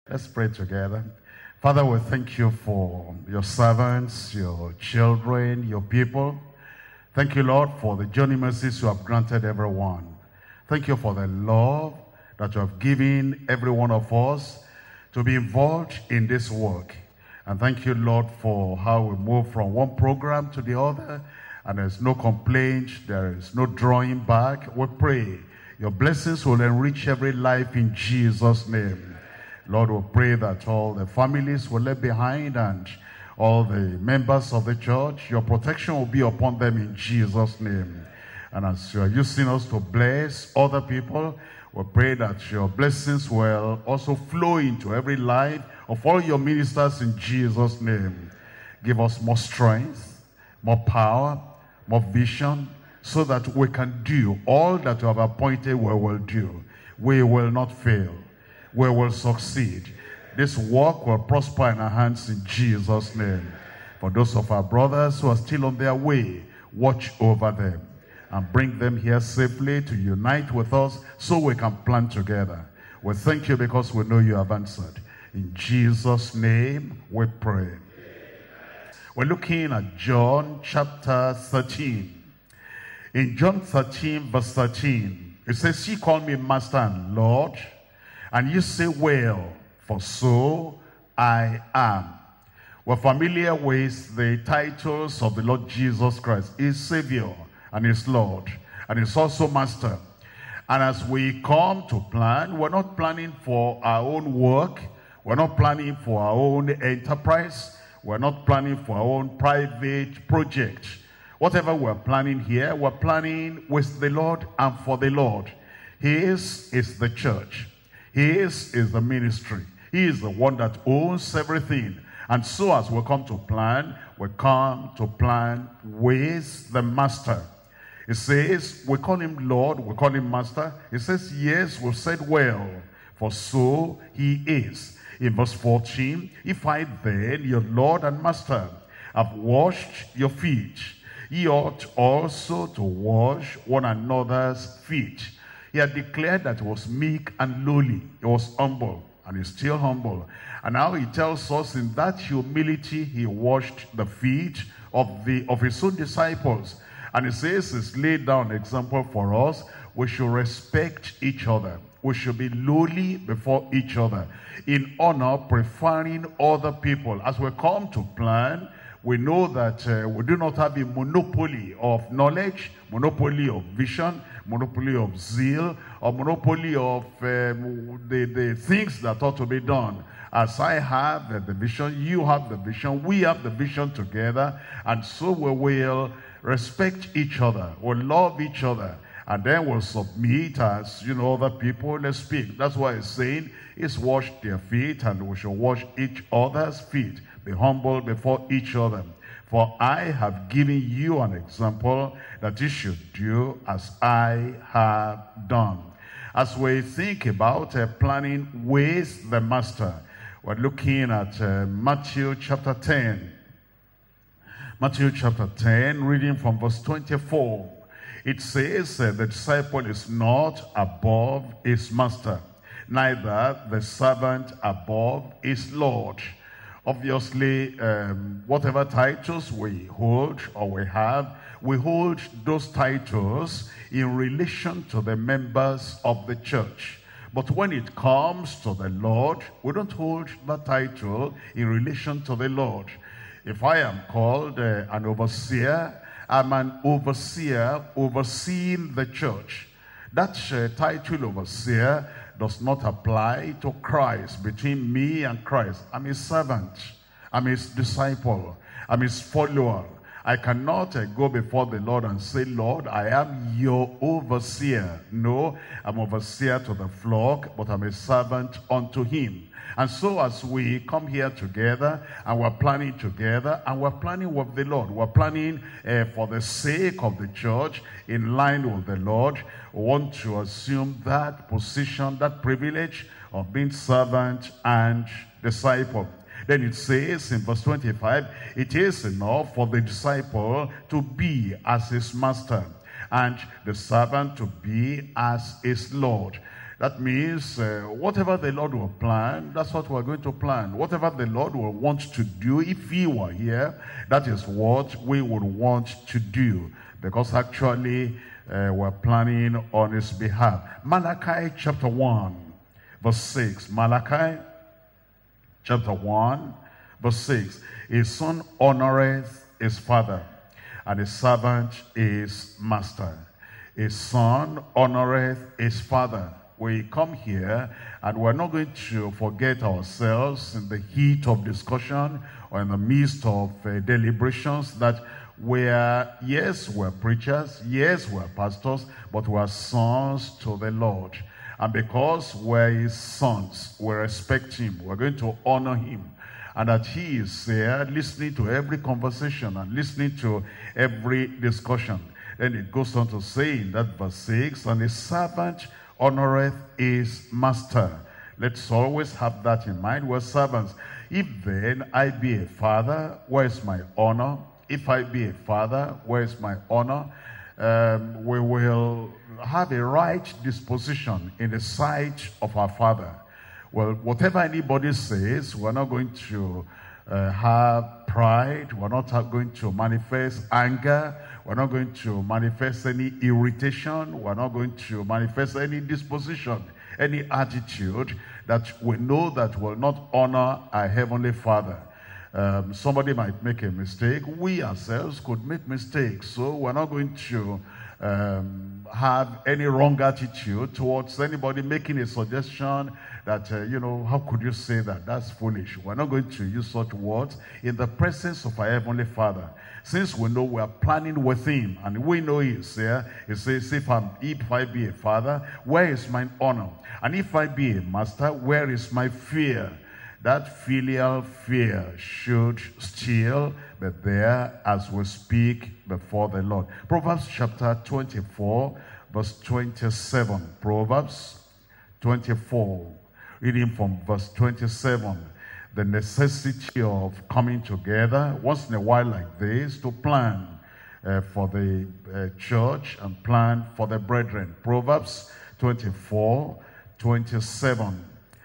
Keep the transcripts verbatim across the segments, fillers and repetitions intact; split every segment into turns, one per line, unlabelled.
Let's pray together. Father, we thank you for your servants, your children, your people. Thank you, Lord, for the journey mercies you have granted everyone. Thank you for the love that you have given every one of us to be involved in this work. And thank you, Lord, for how we move from one program to the other, and there's no complaint, there is no drawing back. We pray your blessings will enrich every life in Jesus' name. Lord, we pray that all the families will left behind and all the members of the church, your protection will be upon them in Jesus' name. And as you are using us to bless other people, we pray that your blessings will also flow into every life of all your ministers in Jesus' name. Give us more strength, more power, more vision, so that we can do all that you have appointed we will do. We will not fail. We will succeed. This work will prosper in our hands in Jesus' name. For those of our brothers who are still on their way, watch over them and bring them here safely to unite with us so we can plan together. We thank you because we know you have answered. In Jesus' name we pray. We're looking at John chapter thirteen. In John thirteen verse thirteen, it says, "Ye call me Master and Lord, and you say, well, for so I am." We're familiar with the titles of the Lord Jesus Christ. He's Savior, and He's Lord, and He's also Master. And as we come to plan, we're not planning for our own work. We're not planning for our own enterprise. We're not planning for our own private project. Whatever we're planning here, we're planning with the Lord and for the Lord. His is the church. His is the ministry. He is the one that owns everything. And so as we come to plan, we come to plan with the Master. It says, we call him Lord, we call him Master. It says, yes, we said well, for so he is. In verse fourteen, if I then, your Lord and Master, have washed your feet, ye ought also to wash one another's feet. He had declared that he was meek and lowly. He was humble, and he's still humble. And now he tells us in that humility, he washed the feet of, the, of his own disciples. And he says he's laid down an example for us. We should respect each other. We should be lowly before each other, in honor, preferring other people. As we come to plan, we know that uh, we do not have a monopoly of knowledge, monopoly of vision, monopoly of zeal, or monopoly of um, the, the things that ought to be done. As I have the, the vision, you have the vision, we have the vision together, and so we will respect each other, we'll love each other, and then we'll submit as, you know, other people. Let's speak. That's why it's saying, it's wash their feet, and we shall wash each other's feet. Be humble before each other. For I have given you an example that you should do as I have done. As we think about uh, planning with the Master, we're looking at uh, Matthew chapter ten. Matthew chapter ten, reading from verse twenty-four. It says, uh, the disciple is not above his master, neither the servant above his Lord. Obviously, um, whatever titles we hold or we have, we hold those titles in relation to the members of the church. But when it comes to the Lord, we don't hold that title in relation to the Lord. If I am called uh, an overseer, I'm an overseer overseeing the church. That uh, title overseer does not apply to Christ, between me and Christ. I'm his servant. I'm his disciple. I'm his follower. I cannot uh, go before the Lord and say, Lord, I am your overseer. No, I'm overseer to the flock, but I'm a servant unto him. And so as we come here together, and we're planning together, and we're planning with the Lord, we're planning uh, for the sake of the church, in line with the Lord, we want to assume that position, that privilege of being servant and disciple. Then it says in verse twenty-five, it is enough for the disciple to be as his master, and the servant to be as his Lord. That means uh, whatever the Lord will plan, that's what we're going to plan. Whatever the Lord will want to do, if he were here, that is what we would want to do. Because actually, uh, we're planning on his behalf. Malachi chapter one, verse six. Malachi chapter one, verse six. His son honoreth his father, and his servant his master. His son honoreth his father. We come here and we're not going to forget ourselves in the heat of discussion or in the midst of uh, deliberations that we're, yes, we're preachers, yes, we're pastors, but we're sons to the Lord. And because we're his sons, we respect him, we're going to honor him. And that he is there listening to every conversation and listening to every discussion. Then it goes on to say in that verse six, and his servant honoreth his master. Let's always have that in mind. We're servants. If then I be a father, where is my honor? If I be a father, where is my honor? Um, we will have a right disposition in the sight of our father. Well, whatever anybody says, we're not going to uh, have pride. We're not going to manifest anger. We're not going to manifest any irritation. We're not going to manifest any disposition, any attitude that we know that will not honor our Heavenly Father. Um, somebody might make a mistake. We ourselves could make mistakes. So we're not going to um, have any wrong attitude towards anybody making a suggestion that, uh, you know, how could you say that? That's foolish. We're not going to use such words in the presence of our Heavenly Father. Since we know we are planning with him and we know he is there, he says, if, I'm, if I be a father, where is my honor? And if I be a master, where is my fear? That filial fear should still be there as we speak before the Lord. Proverbs chapter twenty-four, verse twenty-seven. Proverbs twenty-four, reading from verse twenty-seven. The necessity of coming together once in a while like this to plan uh, for the uh, church and plan for the brethren. Proverbs twenty-four, twenty-seven.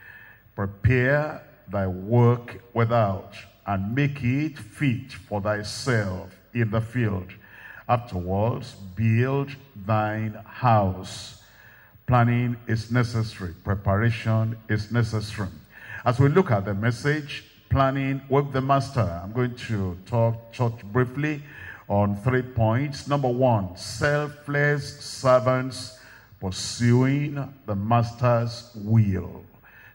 Prepare thy work without, and make it fit for thyself in the field. Afterwards, build thine house. Planning is necessary. Preparation is necessary. As we look at the message, planning with the master, I'm going to talk, talk briefly on three points. Number one, selfless servants pursuing the master's will.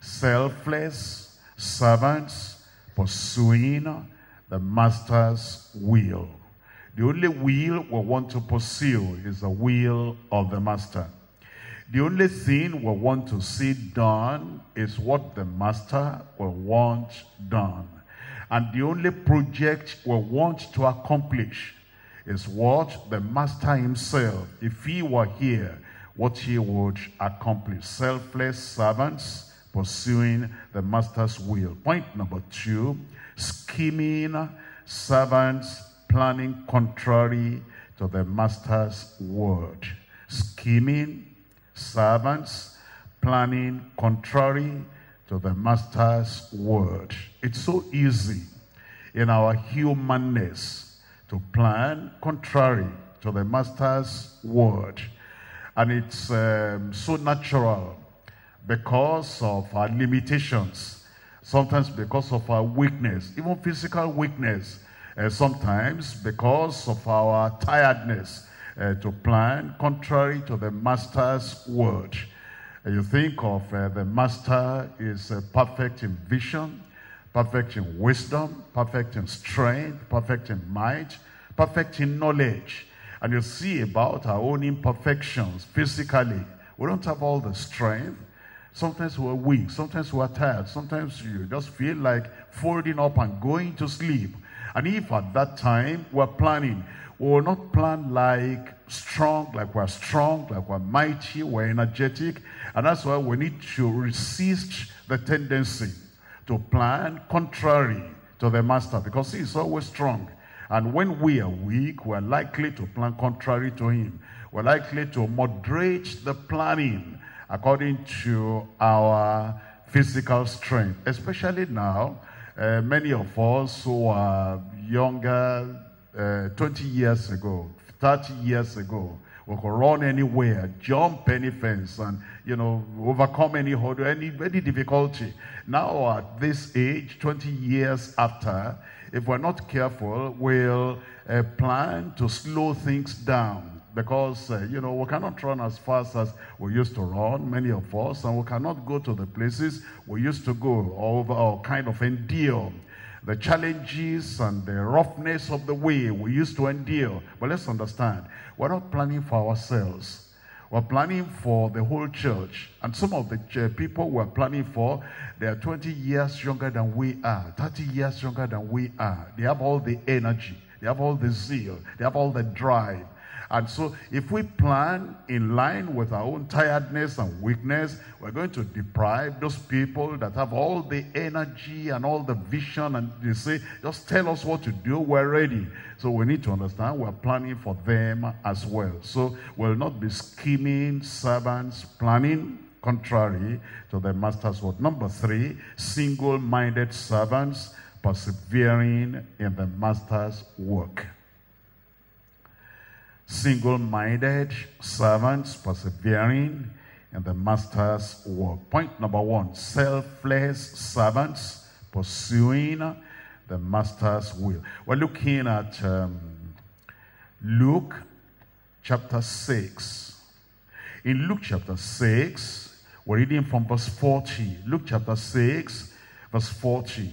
Selfless servants pursuing the master's will. The only will we want to pursue is the will of the master. The only thing we want to see done is what the master will want done. And the only project we want to accomplish is what the master himself, if he were here, what he would accomplish. Selfless servants pursuing the master's will. Point number two, scheming servants planning contrary to the master's word. Scheming servants planning contrary to the master's word. It's so easy in our humanness to plan contrary to the master's word. And it's um, so natural because of our limitations, sometimes because of our weakness, even physical weakness, uh, sometimes because of our tiredness, uh, to plan contrary to the master's word. Uh, you think of uh, the master is uh, perfect in vision, perfect in wisdom, perfect in strength, perfect in might, perfect in knowledge. And you see about our own imperfections physically. We don't have all the strength. Sometimes we're weak, sometimes we're tired, sometimes you just feel like folding up and going to sleep. And if at that time we're planning, we will not plan like strong, like we're strong, like we're mighty, we're energetic. And that's why we need to resist the tendency to plan contrary to the master, because he is always strong. And when we are weak, we're likely to plan contrary to him. We're likely to moderate the planning according to our physical strength. Especially now, uh, many of us who are younger, uh, twenty years ago, thirty years ago, we could run anywhere, jump any fence, and, you know, overcome any hurdle, any, any difficulty. Now at this age, twenty years after, if we're not careful, we'll uh, plan to slow things down. Because, uh, you know, we cannot run as fast as we used to run, many of us, and we cannot go to the places we used to go, or, or kind of endure the challenges and the roughness of the way we used to endure. But let's understand, we're not planning for ourselves. We're planning for the whole church. And some of the people we're planning for, they are twenty years younger than we are, thirty years younger than we are. They have all the energy, they have all the zeal, they have all the drive. And so if we plan in line with our own tiredness and weakness, we're going to deprive those people that have all the energy and all the vision, and they say, just tell us what to do, we're ready. So we need to understand we're planning for them as well. So we'll not be scheming servants, planning contrary to the master's word. Number three, single-minded servants persevering in the master's work. Single-minded servants persevering in the master's work. Point number one, selfless servants pursuing the master's will. We're looking at um, Luke chapter six. In Luke chapter six, we're reading from verse forty. Luke chapter six, verse forty.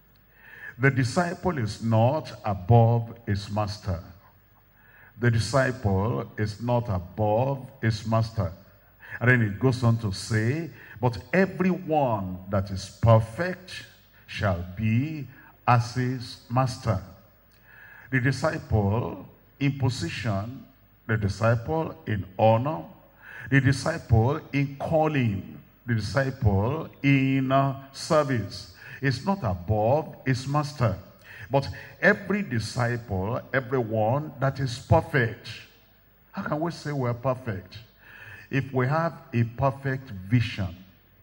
The disciple is not above his master. The disciple is not above his master. And then it goes on to say, but everyone that is perfect shall be as his master. The disciple in position, the disciple in honor, the disciple in calling, the disciple in uh, service is not above his master. But every disciple, everyone that is perfect. How can we say we're perfect? If we have a perfect vision,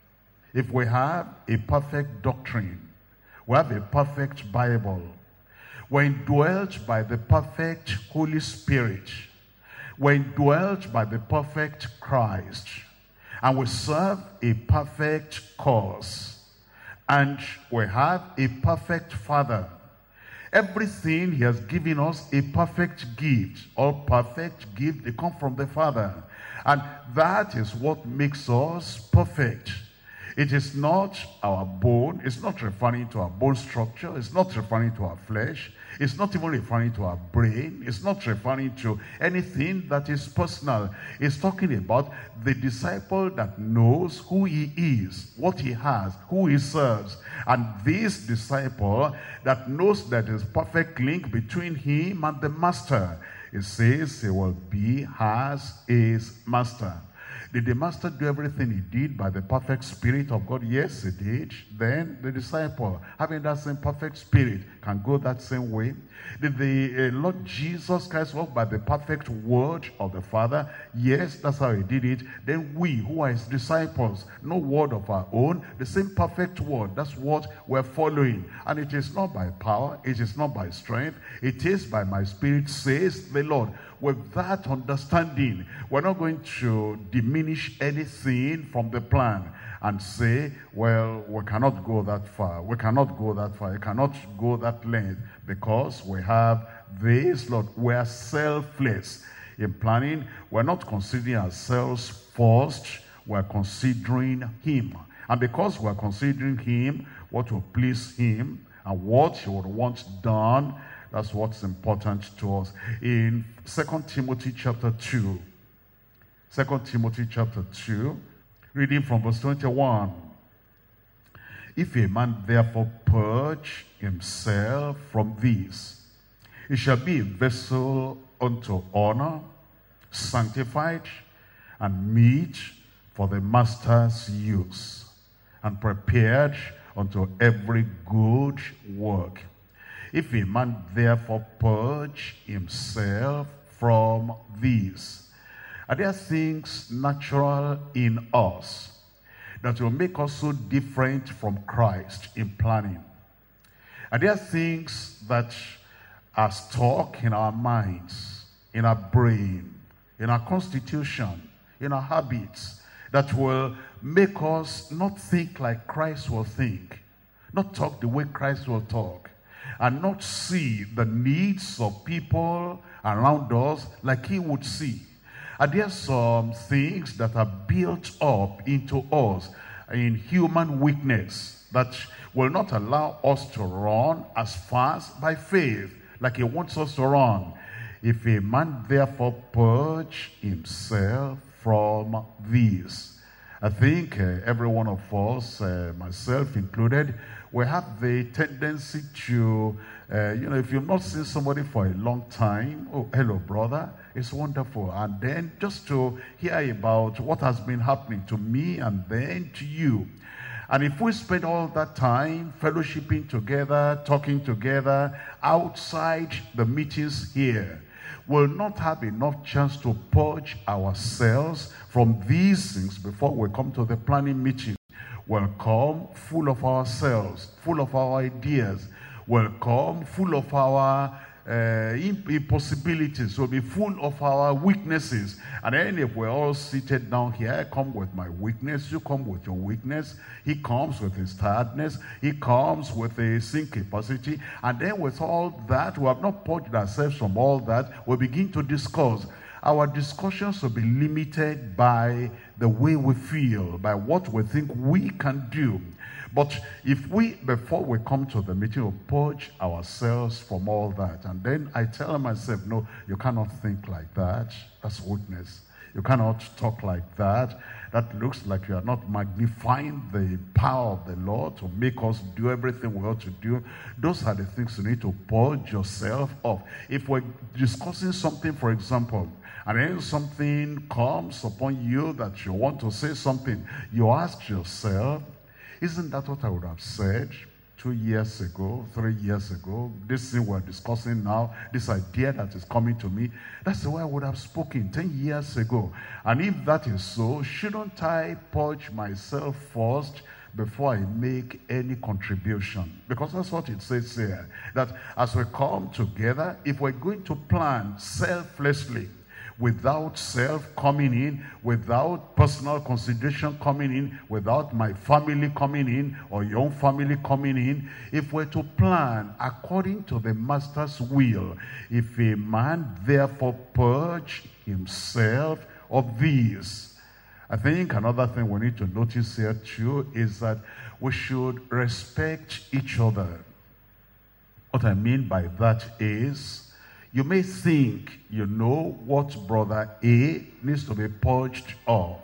if we have a perfect doctrine, we have a perfect Bible, we're indwelt by the perfect Holy Spirit, we're indwelt by the perfect Christ, and we serve a perfect cause, and we have a perfect Father. Everything he has given us a perfect gift. All perfect gift, they come from the Father. And that is what makes us perfect. It is not our bone. It's not referring to our bone structure. It's not referring to our flesh. It's not even referring to our brain. It's not referring to anything that is personal. It's talking about the disciple that knows who he is, what he has, who he serves. And this disciple that knows that there's perfect link between him and the master. It says he will be as his master. Did the master do everything he did by the perfect Spirit of God? Yes, he did. Then the disciple, having that same perfect Spirit, can go that same way. Did the uh, Lord Jesus Christ walk by the perfect word of the Father? Yes, that's how he did it. Then we, who are his disciples, no word of our own, the same perfect word. That's what we're following. And it is not by power, it is not by strength, it is by my Spirit, says the Lord. With that understanding, we're not going to diminish anything from the plan and say, well, we cannot go that far. We cannot go that far. We cannot go that length because we have this, Lord. We are selfless. In planning, we're not considering ourselves first. We're considering him. And because we're considering him, what will please him and what he would want done, that's what's important to us. In Second Timothy chapter two, Second Timothy chapter two, reading from verse twenty-one. If a man therefore purge himself from these, he shall be a vessel unto honor, sanctified, and meet for the master's use, and prepared unto every good work. If a man therefore purge himself from these. Are there things natural in us that will make us so different from Christ in planning? Are there things that are stuck in our minds, in our brain, in our constitution, in our habits, that will make us not think like Christ will think, not talk the way Christ will talk, and not see the needs of people around us like he would see? Are there some things that are built up into us in human weakness that will not allow us to run as fast by faith like he wants us to run? If a man therefore purge himself from these. I think uh, every one of us, uh, myself included, we have the tendency to, uh, you know, if you've not seen somebody for a long time, oh, hello, brother, it's wonderful. And then just to hear about what has been happening to me and then to you. And if we spend all that time fellowshipping together, talking together, outside the meetings here, we'll not have enough chance to purge ourselves from these things before we come to the planning meeting. We'll come full of ourselves, full of our ideas. We'll come full of our uh, impossibilities. We'll be full of our weaknesses. And then if we're all seated down here, I come with my weakness, you come with your weakness. He comes with his tiredness. He comes with his sin capacity. And then with all that, we have not purged ourselves from all that, we begin to discuss. Our discussions will be limited by the way we feel, by what we think we can do. But if we, before we come to the meeting, we purge ourselves from all that. And then I tell myself, no, you cannot think like that. That's weakness. You cannot talk like that. That looks like you are not magnifying the power of the Lord to make us do everything we ought to do. Those are the things you need to purge yourself of. If we're discussing something, for example, and then something comes upon you that you want to say something, you ask yourself, isn't that what I would have said two years ago, three years ago? This thing we're discussing now, this idea that is coming to me, that's the way I would have spoken ten years ago. And if that is so, shouldn't I purge myself first before I make any contribution? Because that's what it says here, that as we come together, if we're going to plan selflessly, without self coming in, without personal consideration coming in, without my family coming in, or your own family coming in, if we're to plan according to the master's will, if a man therefore purge himself of these. I think another thing we need to notice here too is that we should respect each other. What I mean by that is, you may think you know what brother A needs to be purged of.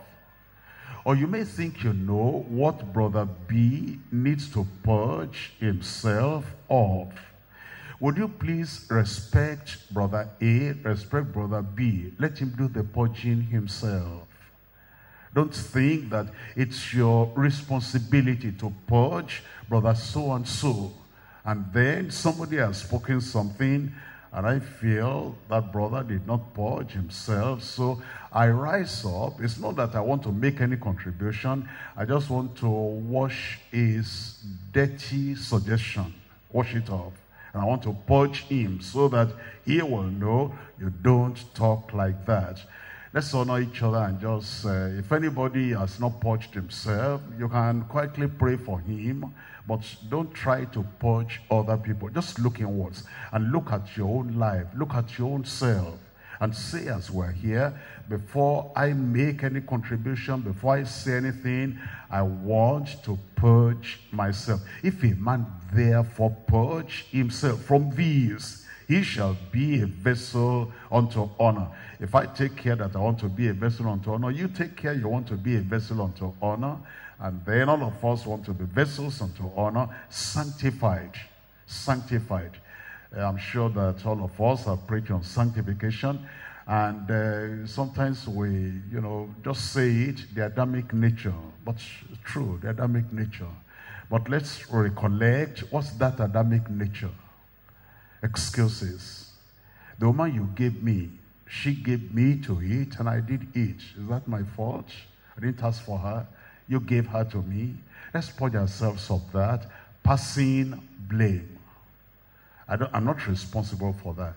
Or you may think you know what brother B needs to purge himself of. Would you please respect brother A, respect brother B? Let him do the purging himself. Don't think that it's your responsibility to purge brother so-and-so. And then somebody has spoken something, and I feel that brother did not purge himself, so I rise up. It's not that I want to make any contribution. I just want to wash his dirty suggestion, wash it off. And I want to purge him so that he will know you don't talk like that. Let's honor each other and just, uh, if anybody has not purged himself, you can quietly pray for him. But don't try to purge other people. Just look inwards and look at your own life. Look at your own self. And say, as we're here, before I make any contribution, before I say anything, I want to purge myself. If a man therefore purge himself from these, he shall be a vessel unto honor. If I take care that I want to be a vessel unto honor, you take care you want to be a vessel unto honor. And then all of us want to be vessels unto honor, sanctified, sanctified. Uh, I'm sure that all of us are preaching on sanctification. And uh, sometimes we, you know, just say it, the Adamic nature. But true, the Adamic nature. But let's recollect, what's that Adamic nature? Excuses. The woman you gave me, She gave me to eat, and I did eat. Is that my fault? I didn't ask for her. You gave her to me. Let's purge ourselves of that. Passing blame. I don't, I'm not responsible for that.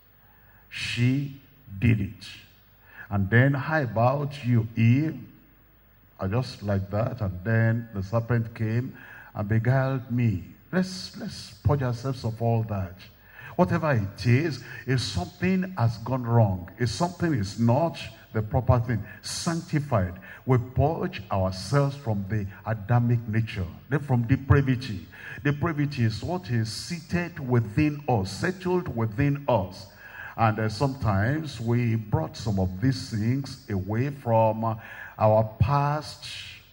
She did it. And then, how about you, Eve? I just like that. And then the serpent came and beguiled me. Let's, let's purge ourselves of all that. Whatever it is, if something has gone wrong, if something is not the proper thing, sanctified, we purge ourselves from the Adamic nature, then from depravity. Depravity is what is seated within us, settled within us. And uh, sometimes we brought some of these things away from uh, our past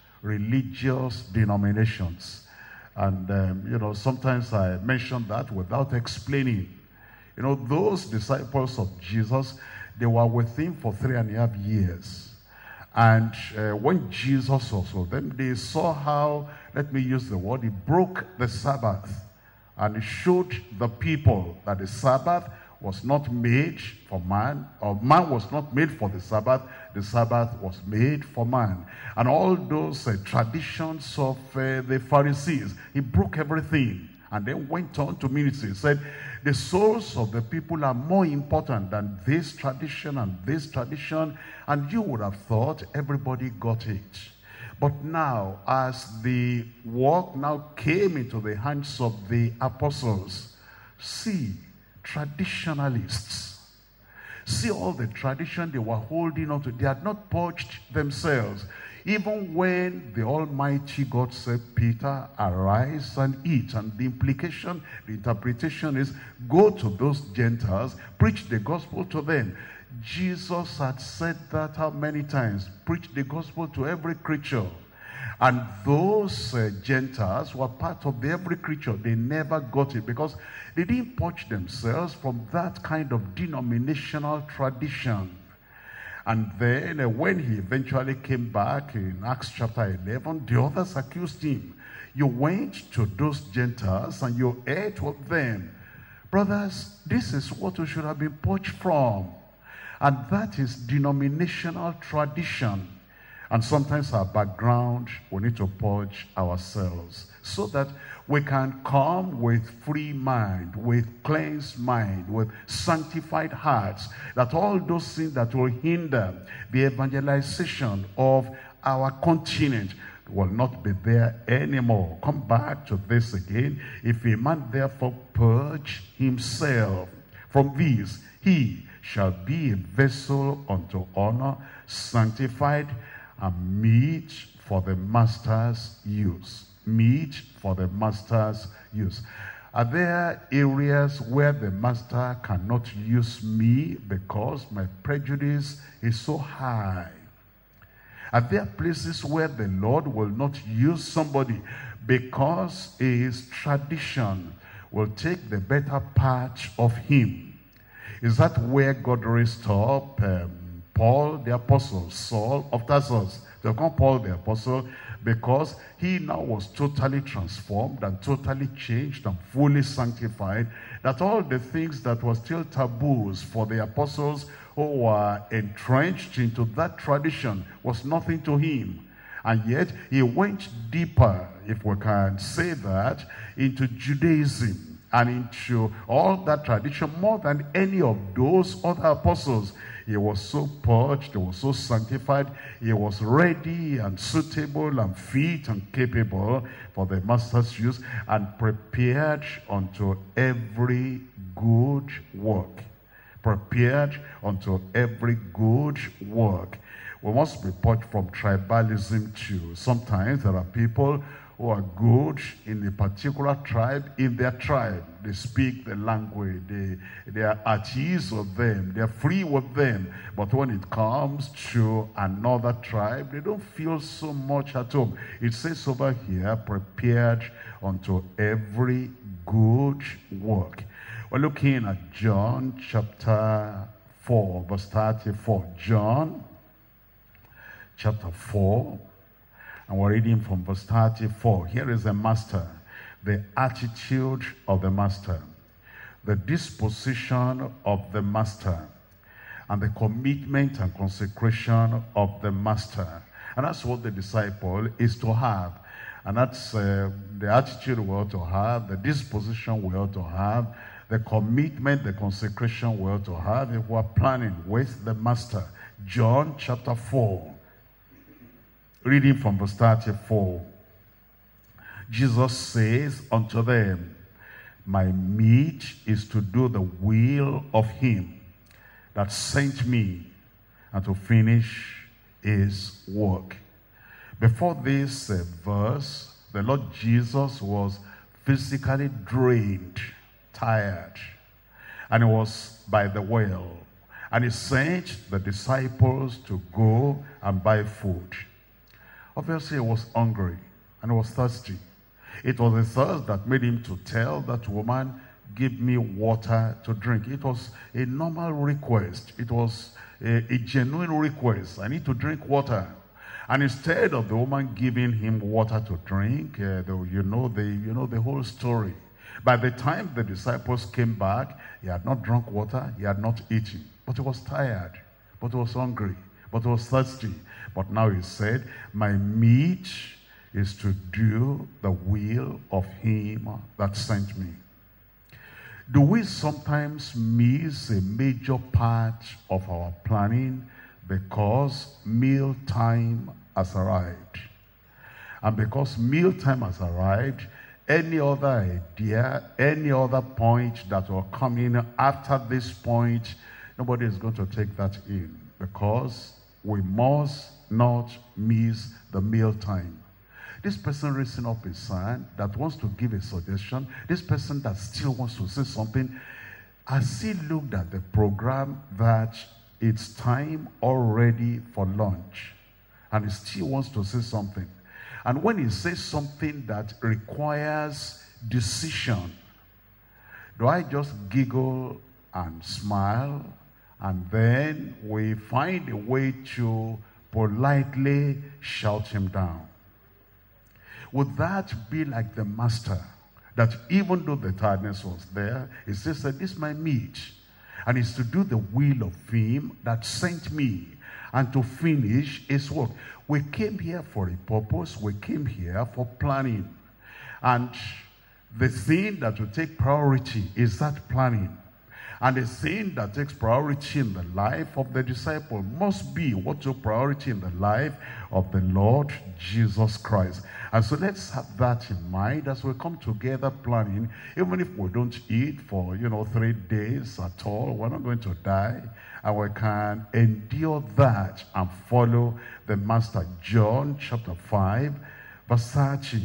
religious denominations. And, um, you know, sometimes I mention that without explaining. You know, those disciples of Jesus, they were with him for three and a half years. And uh, when Jesus was with them, they saw how, let me use the word, he broke the Sabbath. And he showed the people that the Sabbath was not made for man, or man was not made for the Sabbath, the Sabbath was made for man. And all those uh, traditions of uh, the Pharisees, he broke everything and then went on to ministry. He said, the souls of the people are more important than this tradition and this tradition, and you would have thought everybody got it. But now, as the work now came into the hands of the apostles, see, traditionalists, see all the tradition they were holding on to. They had not purged themselves. Even when the Almighty God said, Peter, arise and eat. And the implication, the interpretation is, go to those Gentiles, preach the gospel to them. Jesus had said that how many times? Preach the gospel to every creature. And those uh, Gentiles were part of the every creature. They never got it because they didn't purge themselves from that kind of denominational tradition. And then uh, when he eventually came back in Acts chapter eleven, the others accused him. You went to those Gentiles and you ate with them. Brothers, this is what we should have been purged from. And that is denominational tradition. And sometimes our background, we need to purge ourselves so that we can come with free mind, with cleansed mind, with sanctified hearts, that all those things that will hinder the evangelization of our continent will not be there anymore. Come back to this again. If a man therefore purge himself from these, he shall be a vessel unto honor, sanctified, and meet for the master's use. Meet for the master's use. Are there areas where the master cannot use me because my prejudice is so high? Are there places where the Lord will not use somebody because his tradition will take the better part of him? Is that where God raised up um, Paul the apostle, Saul of Tarsus? They call Paul the apostle because he now was totally transformed and totally changed and fully sanctified, that all the things that were still taboos for the apostles who were entrenched into that tradition was nothing to him. And yet he went deeper, if we can say that, into Judaism and into all that tradition more than any of those other apostles. He was so purged, he was so sanctified, he was ready and suitable and fit and capable for the master's use and prepared unto every good work. Prepared unto every good work. We must be purged from tribalism too. Sometimes there are people who are good in a particular tribe, in their tribe. They speak the language, they, they are at ease with them, they are free with them. But when it comes to another tribe, they don't feel so much at home. It says over here, prepared unto every good work. We're looking at John chapter four, verse thirty-four. John chapter four. And we're reading from verse thirty-four. Here is the master, the attitude of the master, the disposition of the master. and the commitment and consecration of the master. And that's what the disciple is to have. And that's uh, the attitude we ought to have, the disposition we ought to have, the commitment, the consecration we ought to have if we're planning with the master. John chapter four, reading from verse thirty-four. Jesus says unto them, my meat is to do the will of him that sent me, and to finish his work. Before this uh, verse, the Lord Jesus was physically drained, tired, and he was by the well. And he sent the disciples to go and buy food. Obviously, he was hungry and he was thirsty. It was the thirst that made him to tell that woman, give me water to drink. It was a normal request. It was a, a genuine request. I need to drink water. And instead of the woman giving him water to drink, uh, the, you know the you know the whole story. By the time the disciples came back, he had not drunk water, he had not eaten. But he was tired, but he was hungry, but he was thirsty. But now he said, my meat is to do the will of him that sent me. Do we sometimes miss a major part of our planning because meal time has arrived? And because meal time has arrived, any other idea, any other point that will come in after this point, nobody is going to take that in, because we must not miss the meal time. This person raising up his hand that wants to give a suggestion, this person that still wants to say something, has he looked at the program that it's time already for lunch, and he still wants to say something? And when he says something that requires decision, do I just giggle and smile, and then we find a way to politely shout him down? Would that be like the master, that even though the tiredness was there, he says that this is my meat, and it's to do the will of him that sent me, and to finish his work. We came here for a purpose. We came here for planning. And the thing that will take priority is that planning. And the thing that takes priority in the life of the disciple must be what took priority in the life of the Lord Jesus Christ. And so let's have that in mind as we come together planning. Even if we don't eat for, you know, three days at all, we're not going to die. And we can endure that and follow the master. John chapter five, verse thirty.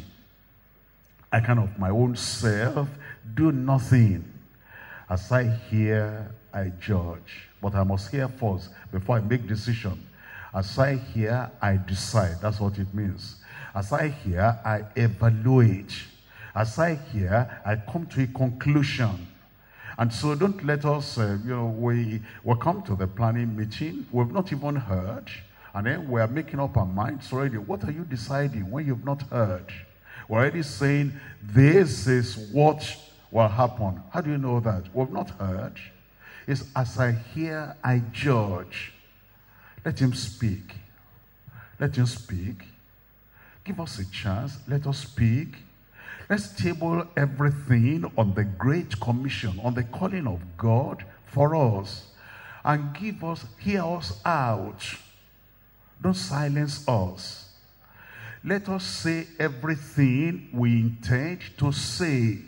I can of my own self do nothing. As I hear, I judge. But I must hear first before I make decision. As I hear, I decide. That's what it means. As I hear, I evaluate. As I hear, I come to a conclusion. And so don't let us, uh, you know, we will come to the planning meeting. We've not even heard. And then we're making up our minds already. What are you deciding when you've not heard? We're already saying, this is what will happen. How do you know that? We've not heard. It's as I hear, I judge. Let him speak. Let him speak. Give us a chance. Let us speak. Let's table everything on the Great Commission, on the calling of God for us. And give us, hear us out. Don't silence us. Let us say everything we intend to say.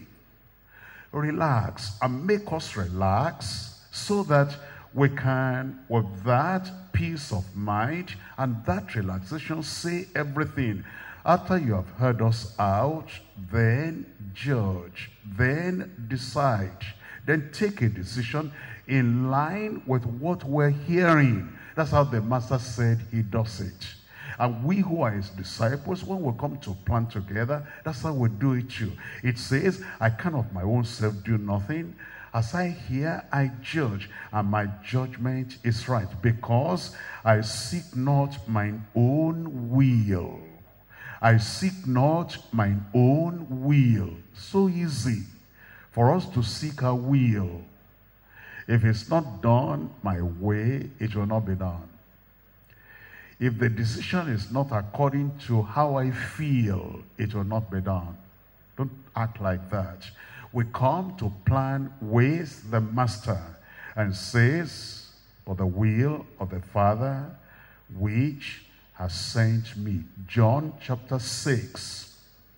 Relax and make us relax so that we can, with that peace of mind and that relaxation, say everything. After you have heard us out, then judge, then decide, then take a decision in line with what we're hearing. That's how the master said he does it. And we who are his disciples, when we come to plan together, that's how we do it too. It says, I can of my own self do nothing. As I hear, I judge, and my judgment is right, because I seek not mine own will. I seek not mine own will. So easy for us to seek our will. If it's not done my way, it will not be done. If the decision is not according to how I feel, it will not be done. Don't act like that. We come to plan with the Master and says, for the will of the Father which has sent me. John chapter six,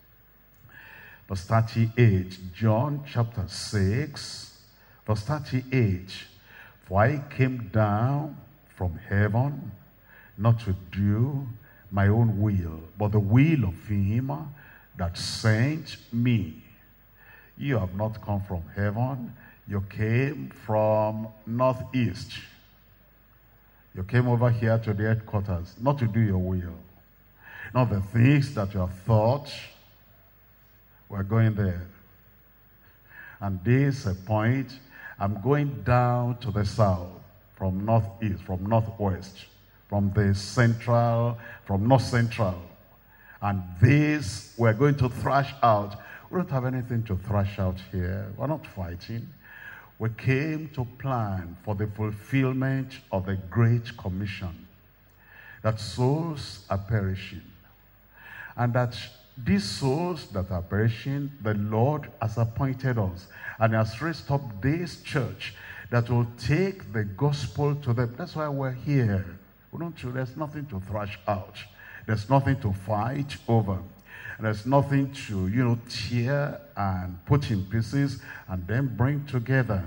verse thirty-eight. John chapter six, verse thirty-eight. For I came down from heaven not to do my own will, but the will of him that sent me. You have not come from heaven. You came from northeast. You came over here to the headquarters, not to do your will. Not the things that you have thought. We're going there. And this a point, I'm going down to the south, from northeast, from northwest, from the central, from north central. And this we're going to thrash out. We don't have anything to thrash out here. We're not fighting. We came to plan for the fulfillment of the Great Commission. That souls are perishing. And that these souls that are perishing, the Lord has appointed us. And has raised up this church that will take the gospel to them. That's why we're here. We don't, there's nothing to thrash out. There's nothing to fight over. And there's nothing to, you know, tear and put in pieces and then bring together.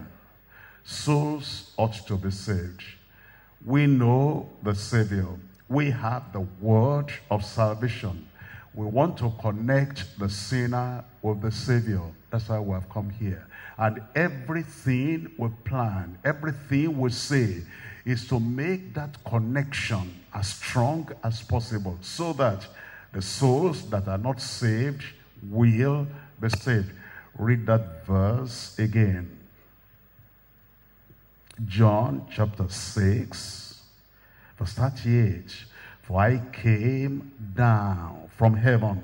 Souls ought to be saved. We know the Savior. We have the word of salvation. We want to connect the sinner with the Savior. That's why we have come here. And everything we plan, everything we say, is to make that connection as strong as possible, so that the souls that are not saved will be saved. Read that verse again. John chapter six, verse thirty-eight. For I came down from heaven,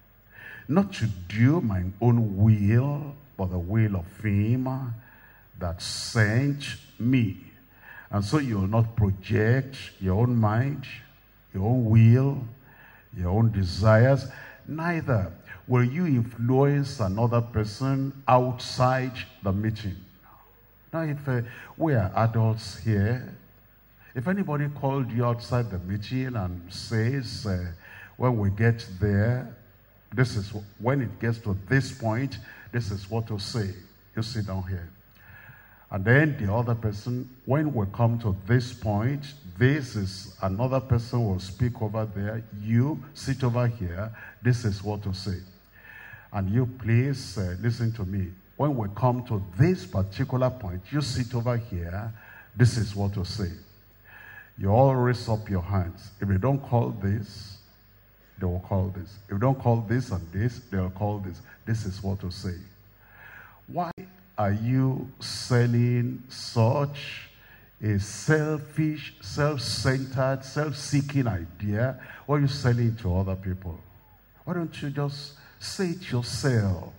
not to do my own will, but the will of him that sent me. And so you will not project your own mind, your own will, your own desires. Neither will you influence another person outside the meeting. Now, if uh, we are adults here, if anybody called you outside the meeting and says, uh, when we get there, this is when it gets to this point, this is what to say. You sit down here. And then the other person, when we come to this point, this is another person will speak over there. You sit over here. This is what to say. And you please uh, listen to me. When we come to this particular point, you sit over here. This is what to say. You all raise up your hands. If you don't call this, they will call this. If you don't call this and this, they will call this. This is what to say. Why are you selling such a selfish, self-centered, self-seeking idea? Why are you selling to other people? Why don't you just say it yourself?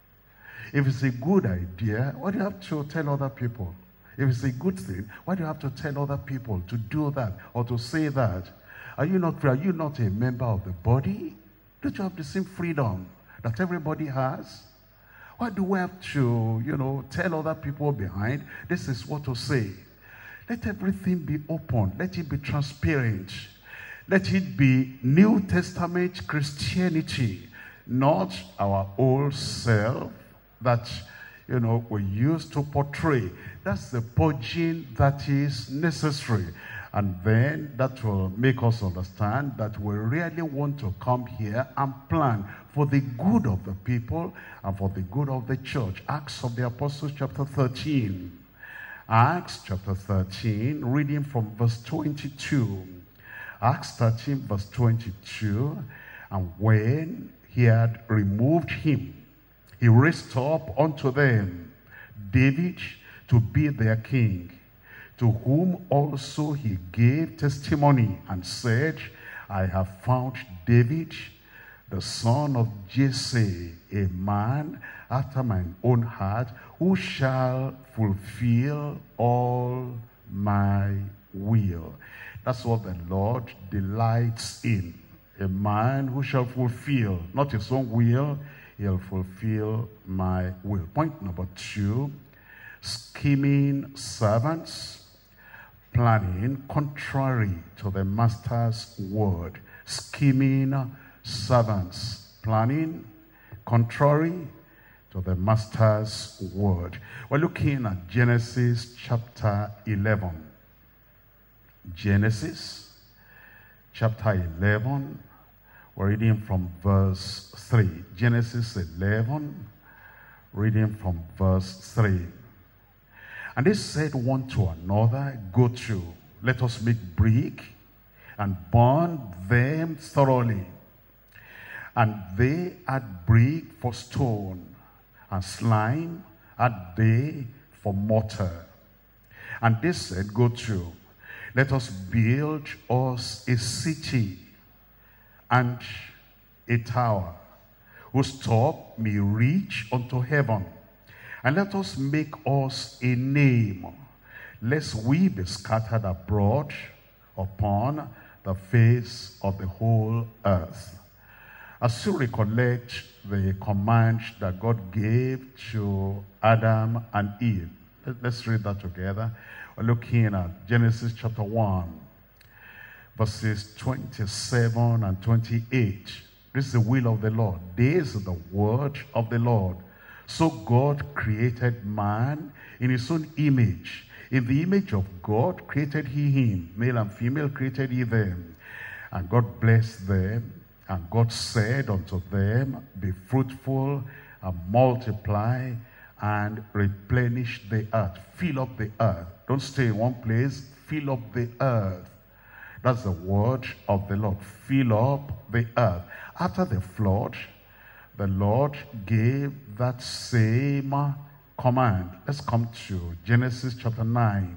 If it's a good idea, why do you have to tell other people? If it's a good thing, why do you have to tell other people to do that or to say that? Are you not, are you not a member of the body? Don't you have the same freedom that everybody has? Why do we have to, you know, tell other people behind, this is what to say? Let everything be open. Let it be transparent. Let it be New Testament Christianity, not our old self that, you know, we used to portray. That's the purging that is necessary. And then that will make us understand that we really want to come here and plan for the good of the people and for the good of the church. Acts of the Apostles chapter thirteen. Acts chapter thirteen, reading from verse twenty-two. Acts thirteen verse twenty-two. And when he had removed him, he raised up unto them David to be their king, to whom also he gave testimony and said, I have found David, the son of Jesse, a man after mine own heart, who shall fulfill all my will. That's what the Lord delights in. A man who shall fulfill, not his own will, he'll fulfill my will. Point number two, scheming servants, planning contrary to the master's word. Scheming servants, planning contrary to the master's word. We're looking at Genesis chapter eleven. Genesis chapter eleven, we're reading from verse three. Genesis eleven, reading from verse three. And they said one to another, go to, let us make brick and burn them thoroughly. And they had brick for stone, and slime had they for mortar. And they said, go to, let us build us a city and a tower, whose top may reach unto heaven. And let us make us a name, lest we be scattered abroad upon the face of the whole earth. As you recollect the command that God gave to Adam and Eve, let's read that together. We're looking at Genesis chapter one, verses twenty-seven and twenty-eight. This is the will of the Lord. This is the word of the Lord. So God created man in his own image. In the image of God created he him. Male and female created he them. And God blessed them. And God said unto them, be fruitful and multiply and replenish the earth. Fill up the earth. Don't stay in one place. Fill up the earth. That's the word of the Lord. Fill up the earth. After the flood, the Lord gave that same command. Let's come to Genesis chapter nine.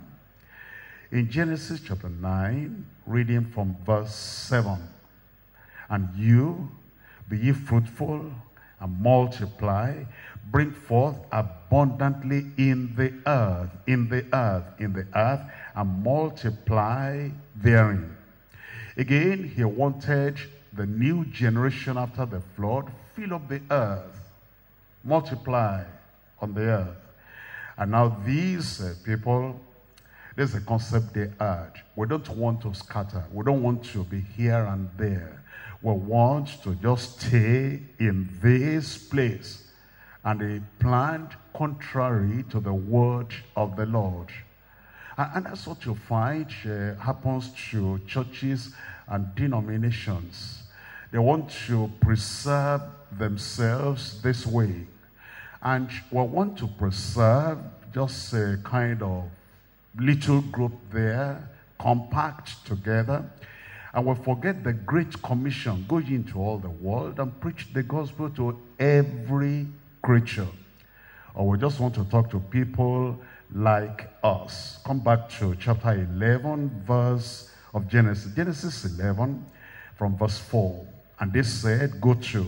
In Genesis chapter nine, reading from verse seven. And you, be ye fruitful and multiply, bring forth abundantly in the earth, in the earth, in the earth, and multiply therein. Again, he wanted the new generation after the flood, fill up the earth, multiply on the earth. And now these uh, people, this is the concept they had. We don't want to scatter. We don't want to be here and there. We want to just stay in this place. And they planned contrary to the word of the Lord. And, and that's what you find uh, happens to churches and denominations. They want to preserve themselves this way. And we want to preserve just a kind of little group there, compact together. And we forget the Great Commission, go into all the world and preach the gospel to every creature. Or we just want to talk to people like us. Come back to chapter eleven, verse of Genesis. Genesis eleven, from verse four. And they said, go to,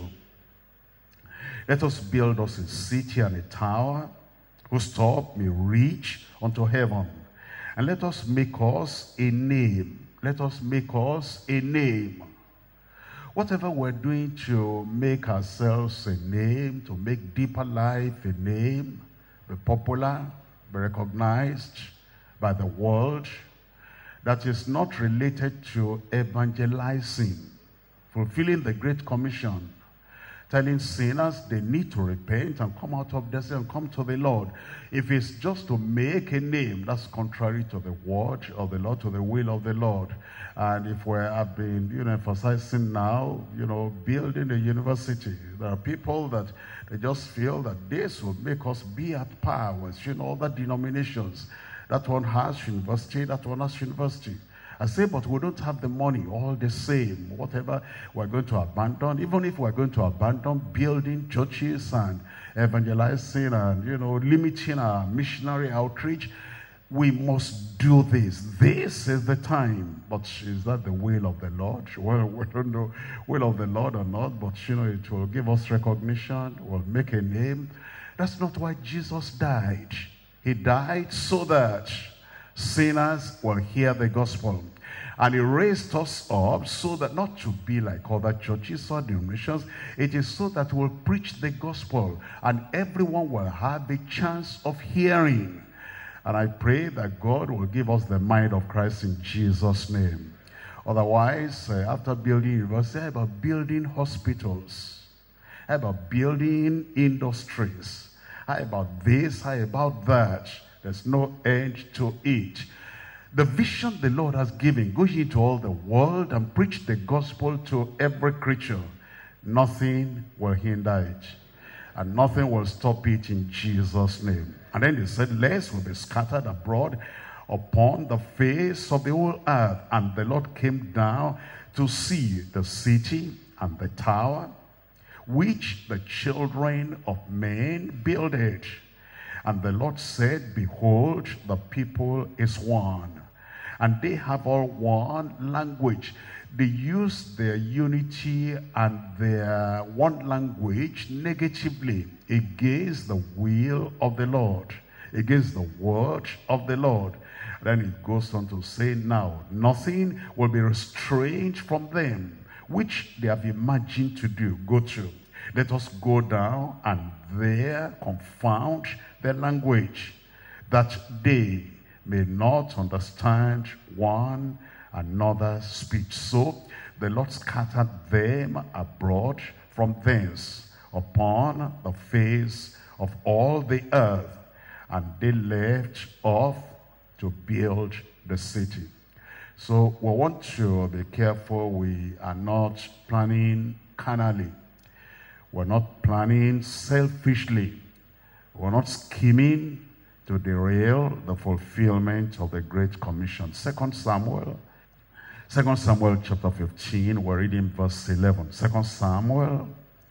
let us build us a city and a tower, whose top may reach unto heaven. And let us make us a name. Let us make us a name. Whatever we're doing to make ourselves a name, to make deeper life a name, be popular, be recognized by the world, that is not related to evangelizing, fulfilling the Great Commission, telling sinners they need to repent and come out of their sin and come to the Lord. If it's just to make a name, that's contrary to the word of the Lord, to the will of the Lord. And if we have been, you know, emphasizing now, you know, building a university, there are people that they just feel that this will make us be at par with, you know, other denominations. That one has university, that one has university. I say, but we don't have the money, all the same. Whatever we're going to abandon, even if we're going to abandon building churches and evangelizing and, you know, limiting our missionary outreach, we must do this. This is the time. But is that the will of the Lord? Well, we don't know will of the Lord or not, but you know, it will give us recognition, will make a name. That's not why Jesus died. He died so that sinners will hear the gospel. And he raised us up so that not to be like other churches or denominations. It is so that we'll preach the gospel and everyone will have the chance of hearing. And I pray that God will give us the mind of Christ in Jesus' name. Otherwise, uh, after building university, how about building hospitals? How about building industries? How about this? How about that? There's no end to it. The vision the Lord has given, go into all the world and preach the gospel to every creature. Nothing will hinder it. And nothing will stop it in Jesus' name. And then they said, lest will be scattered abroad upon the face of the whole earth. And the Lord came down to see the city and the tower, which the children of men builded. And the Lord said, behold, the people is one, and they have all one language. They use their unity and their one language negatively against the will of the Lord, against the word of the Lord. Then it goes on to say, now nothing will be restrained from them, which they have imagined to do. Go to. Let us go down and there confound their language, that they may not understand one another's speech. So the Lord scattered them abroad from thence upon the face of all the earth, and they left off to build the city. So we want to be careful. We are not planning carnally. We're not planning selfishly. We're not scheming to derail the fulfillment of the Great Commission. Second Samuel, Second Samuel chapter fifteen, we're reading verse eleven. Second Samuel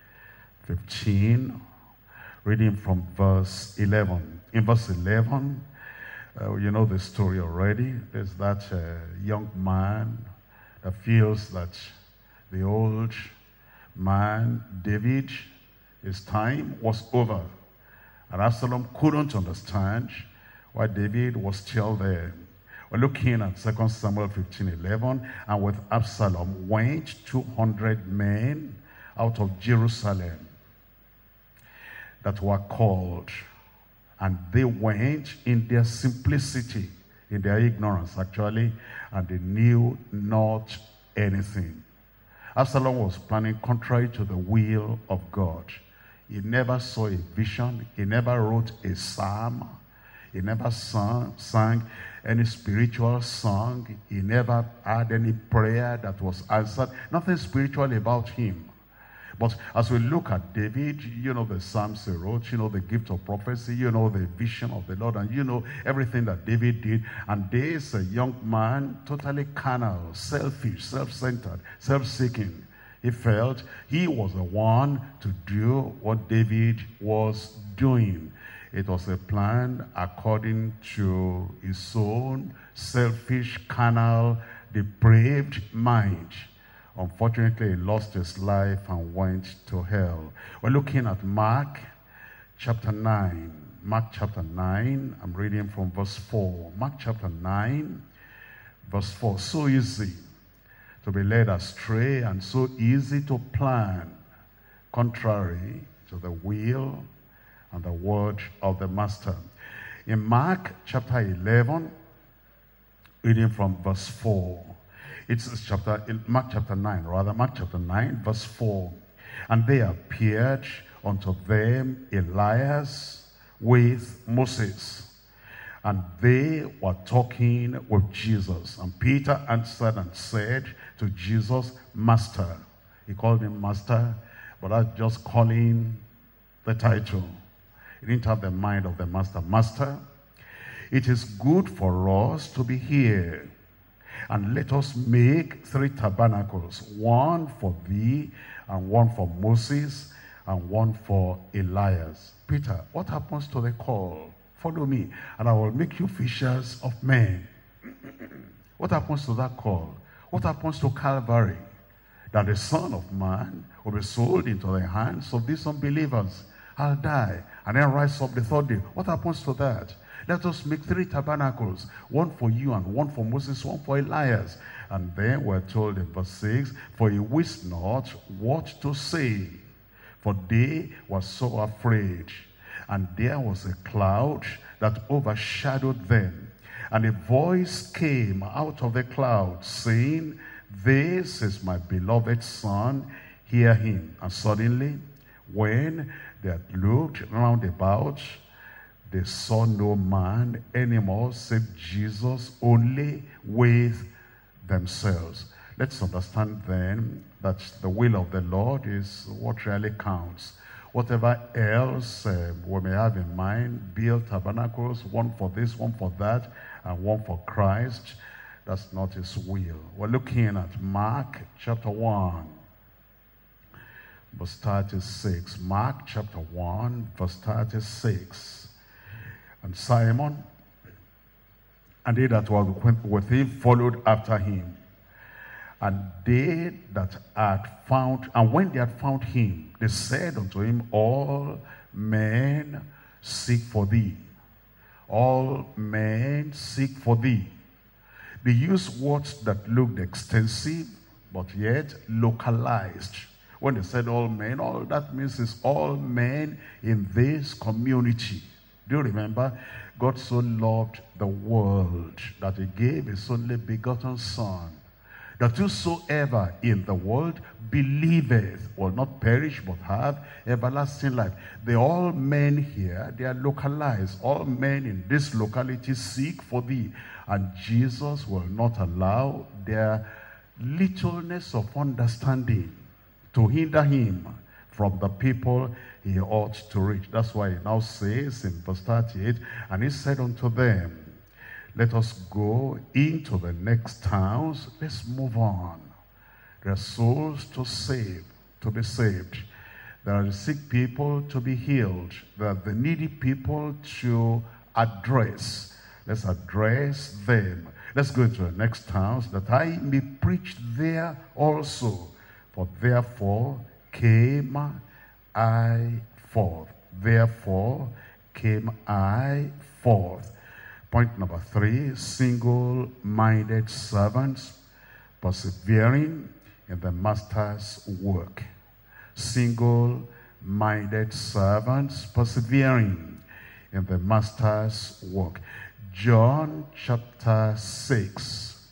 fifteen, reading from verse eleven. In verse eleven, uh, you know the story already. There's that uh, young man that feels that the old man, David, his time was over. And Absalom couldn't understand why David was still there. We're looking at Second Samuel fifteen eleven. And with Absalom went two hundred men out of Jerusalem that were called. And they went in their simplicity, in their ignorance actually, and they knew not anything. Absalom was planning contrary to the will of God. He never saw a vision. He never wrote a psalm. He never sang, sang any spiritual song. He never had any prayer that was answered. Nothing spiritual about him. But as we look at David, you know the psalms he wrote, you know the gift of prophecy, you know the vision of the Lord, and you know everything that David did. And there's a young man, totally carnal, selfish, self-centered, self-seeking. He felt he was the one to do what David was doing. It was a plan according to his own selfish, carnal, depraved mind. Unfortunately, he lost his life and went to hell. We're looking at Mark chapter nine. Mark chapter nine, I'm reading from verse four. Mark chapter nine, verse four. So easy to be led astray and so easy to plan contrary to the will and the word of the Master. In Mark chapter eleven, reading from verse four. It's chapter, Mark chapter nine, rather, Mark chapter nine, verse four. And they appeared unto them Elias with Moses. And they were talking with Jesus. And Peter answered and said to Jesus, Master. He called him Master, but that's just calling the title. He didn't have the mind of the Master. Master, it is good for us to be here. And let us make three tabernacles, one for thee, and one for Moses, and one for Elias. Peter, what happens to the call? Follow me, and I will make you fishers of men. What happens to that call? What happens to Calvary? That the Son of Man will be sold into the hands of these unbelievers. I'll die, and then rise up the third day. What happens to that? Let us make three tabernacles, one for you and one for Moses, one for Elias. And then we're told in verse six, for he wist not what to say, for they were so afraid. And there was a cloud that overshadowed them. And a voice came out of the cloud, saying, this is my beloved Son, hear him. And suddenly, when they had looked round about, they saw no man anymore save Jesus only with themselves. Let's understand then that the will of the Lord is what really counts. Whatever else uh, we may have in mind, build tabernacles, one for this, one for that, and one for Christ, that's not his will. We're looking at Mark chapter one, verse thirty-six. Mark chapter one, verse thirty-six. And Simon and they that were with him followed after him. And they that had found, and when they had found him, they said unto him, all men seek for thee. All men seek for thee. They used words that looked extensive, but yet localized. When they said all men, all that means is all men in this community. Do you remember? God so loved the world that he gave his only begotten Son, that whosoever in the world believeth will not perish but have everlasting life. The all men here, they are localized. All men in this locality seek for thee. And Jesus will not allow their littleness of understanding to hinder him from the people he ought to reach. That's why he now says in verse thirty-eight, and he said unto them, let us go into the next towns. Let's move on. There are souls to save, to be saved. There are the sick people to be healed. There are the needy people to address. Let's address them. Let's go into the next towns, that I may preach there also. For therefore came I forth. Therefore came I forth. Point number three, single-minded servants persevering in the master's work. Single-minded servants persevering in the master's work. John chapter six,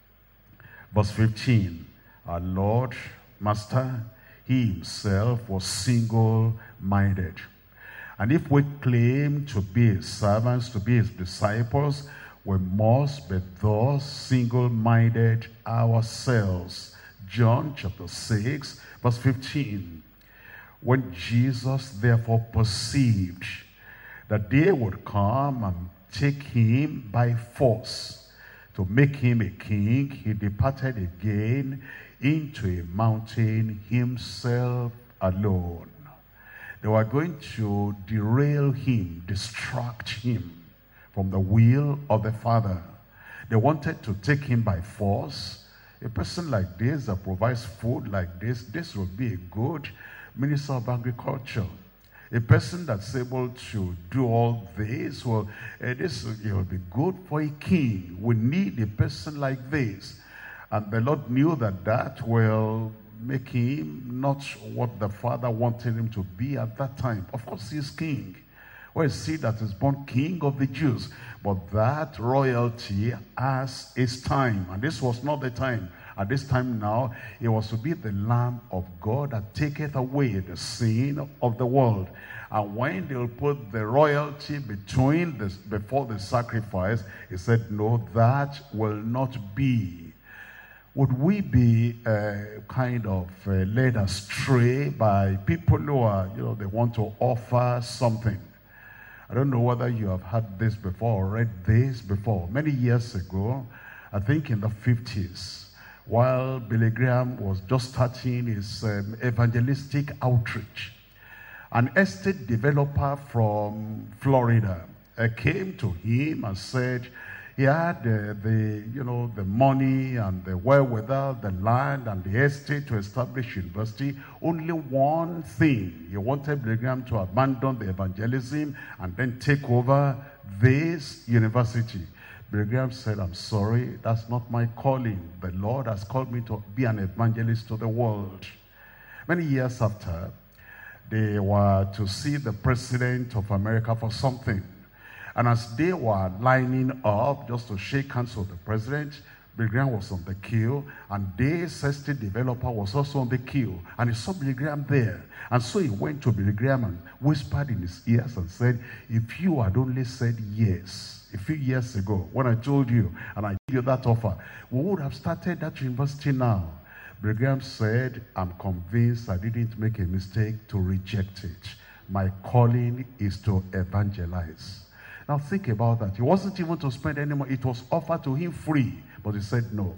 verse fifteen. Our Lord, Master, he himself was single-minded. And if we claim to be his servants, to be his disciples, we must be thus single-minded ourselves. John chapter six, verse fifteen. When Jesus therefore perceived that they would come and take him by force to make him a king, he departed again into a mountain himself alone. They were going to derail him, distract him from the will of the Father. They wanted to take him by force. A person like this that provides food like this, this would be a good minister of agriculture. A person that's able to do all this, well, uh, this it will be good for a king. We need a person like this. And the Lord knew that that will make him not what the Father wanted him to be at that time. Of course, he's king. Well, you see that he's born king of the Jews. But that royalty has its time. And this was not the time. At this time now, it was to be the Lamb of God that taketh away the sin of the world. And when they'll put the royalty between this, before the sacrifice, he said, no, that will not be. Would we be uh, kind of uh, led astray by people who are, you know, they want to offer something? I don't know whether you have heard this before or read this before. Many years ago, I think in the fifties, while Billy Graham was just starting his um, evangelistic outreach, an estate developer from Florida uh, came to him and said he had uh, the, you know, the money and the wherewithal, the land and the estate to establish university. Only one thing, he wanted Billy Graham to abandon the evangelism and then take over this university. Billy Graham said, I'm sorry, that's not my calling. The Lord has called me to be an evangelist to the world. Many years after, they were to see the President of America for something. And as they were lining up just to shake hands with the President, Billy Graham was on the queue, and this estate developer was also on the queue. And he saw Billy Graham there. And so he went to Billy Graham and whispered in his ears and said, if you had only said yes a few years ago, when I told you and I gave you that offer, we would have started that university now. Billy Graham said, I'm convinced I didn't make a mistake to reject it. My calling is to evangelize. Now think about that. He wasn't even to spend any money. It was offered to him free, but he said no.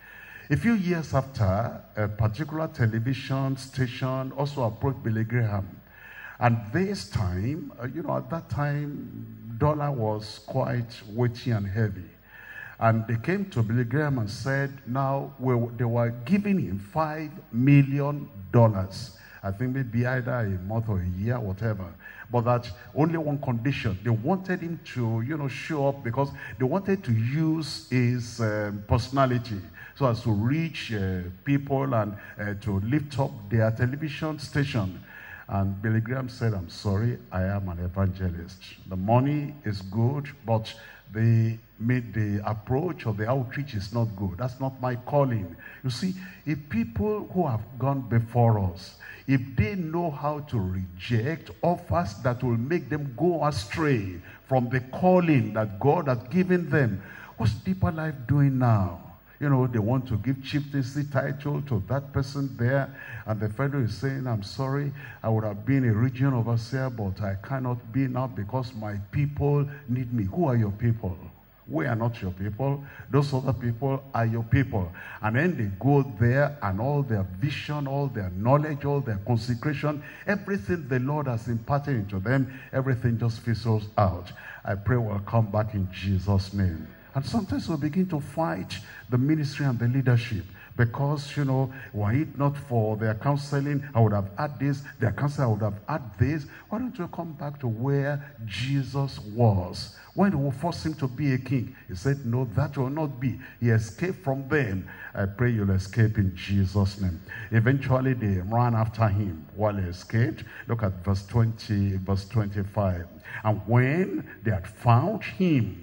A few years after, a particular television station also approached Billy Graham. And this time, uh, you know, at that time, dollar was quite weighty and heavy. And they came to Billy Graham and said, now, we, they were giving him five million dollars. I think maybe either a month or a year, whatever. But that only one condition. They wanted him to, you know, show up because they wanted to use his um, personality so as to reach uh, people and uh, to lift up their television station. And Billy Graham said, I'm sorry, I am an evangelist. The money is good, but the, the approach or the outreach is not good. That's not my calling. You see, if people who have gone before us, if they know how to reject offers that will make them go astray from the calling that God has given them, what's Deeper Life doing now? You know, they want to give chieftaincy title to that person there, and the fellow is saying, I'm sorry, I would have been a region overseer, but I cannot be now because my people need me. Who are your people? We are not your people. Those other people are your people. And then they go there, and all their vision, all their knowledge, all their consecration, everything the Lord has imparted into them, everything just fizzles out. I pray we'll come back in Jesus' name. And sometimes we begin to fight the ministry and the leadership because, you know, were it not for their counseling, I would have had this, their counsel, I would have had this. Why don't you come back to where Jesus was? When they will force him to be a king, he said, no, that will not be. He escaped from them. I pray you'll escape in Jesus' name. Eventually, they ran after him while he escaped. Look at verse twenty, verse twenty-five. And when they had found him